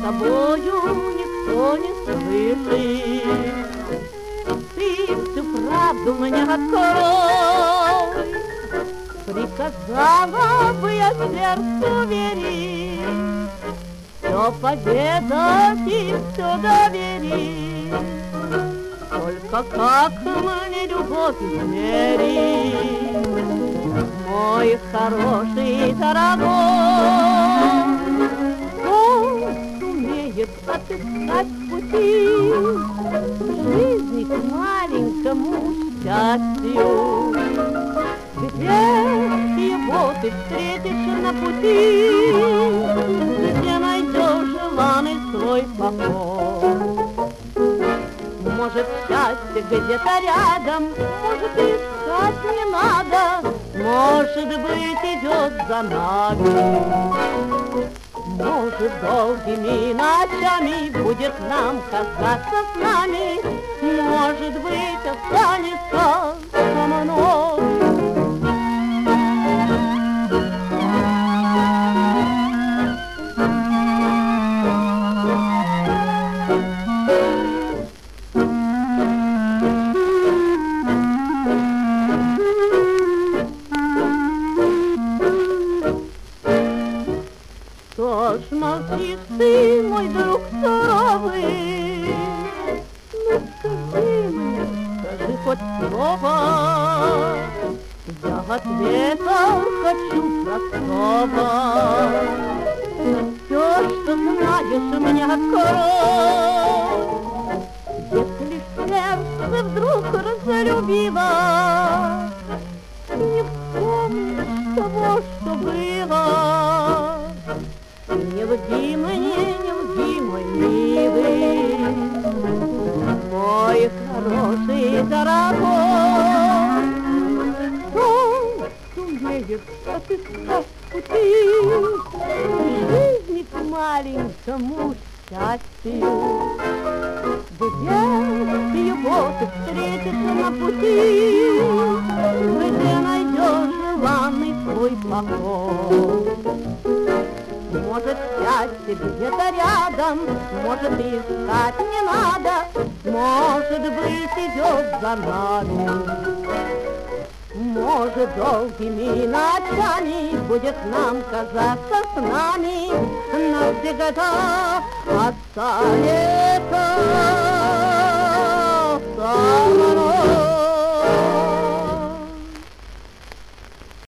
тобою никто не слышит. Ты всю правду мне открой, приказала бы я сердцу верить, все поведать и все доверить. Только как мне любовь измерить, мой хороший дорогой? Он сумеет отыскать пути в жизни к маленькому счастью. Где его ты встретишь на пути, где найдешь желанный свой покой? Может, счастье где-то рядом, может, искать не надо, может быть, идет за нами. Может, долгими ночами будет нам казаться с нами, может быть, останется со мной. Что ж молчишь ты, мой друг суровый? Ну скажи мне, скажи хоть слово, я ответа хочу простого. Все, что знаешь, мне открой. Если сердце вдруг разлюбило, не вспомнишь того, что было. Не лги мне, не лги, мой милый, мой хороший дорогой. Он сумеет отыскать пути в жизни к маленькому счастью. Где его ты встретишь на пути, где найдешь желанный свой покой? Может, счастье где-то рядом, может, искать не надо, может быть, идет за нами. Может, долгими ночами будет нам казаться с нами, навсегда останется.